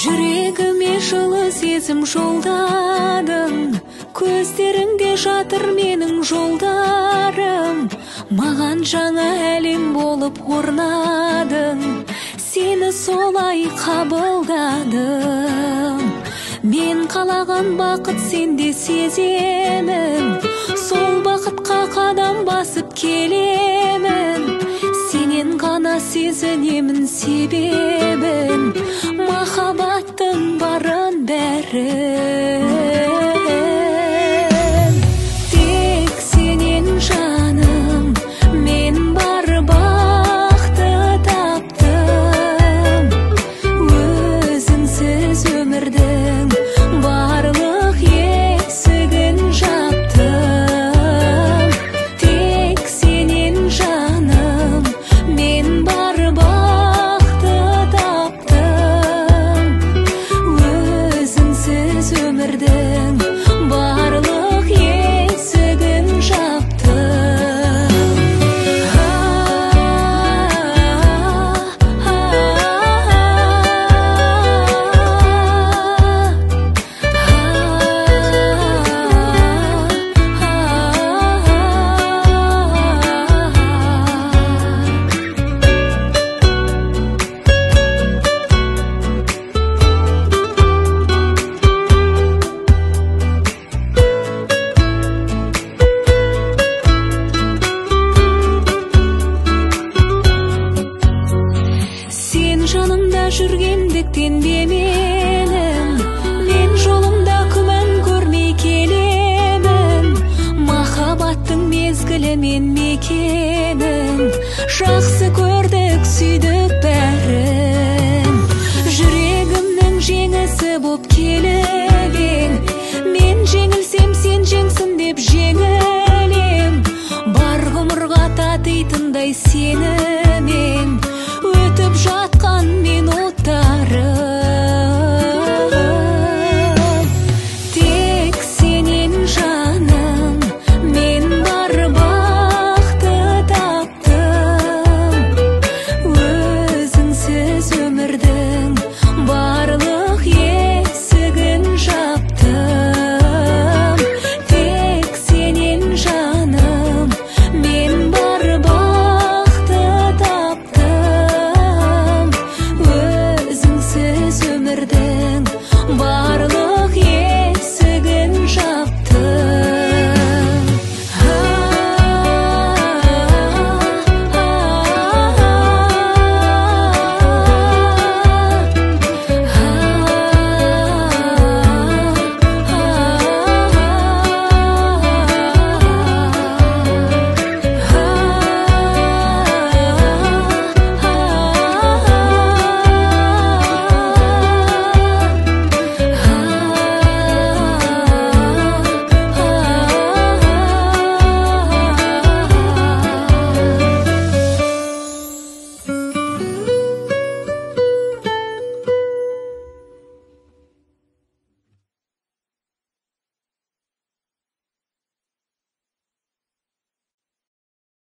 Жүрегіме жылы сезім жолдадың, көздеріңде жатыр менің жолдарым. Маған жаңа әлем болып орнадың, сені солай қабылдадым. Мен қалаған бақыт сенде сеземін, сол бақытқа қадам басып келемін. Сенен ғана сезінемін себебін, махаббаттың барын бәрін. Тек сенен жаным, мен бар бақты таптым. Өзіңсіз өмірдің барлық есігін жаптым. Тек сенен жаным, мен бар бақты таптым. Өзіңсіз өмірдің барлық есігін жаптым. Сен жанымда жүргендіктен бе менің, мен жолымда күмән көрмей келемін. Махаббаттың мезгілі мен мекенін, жақсы көрдік, сүйдік.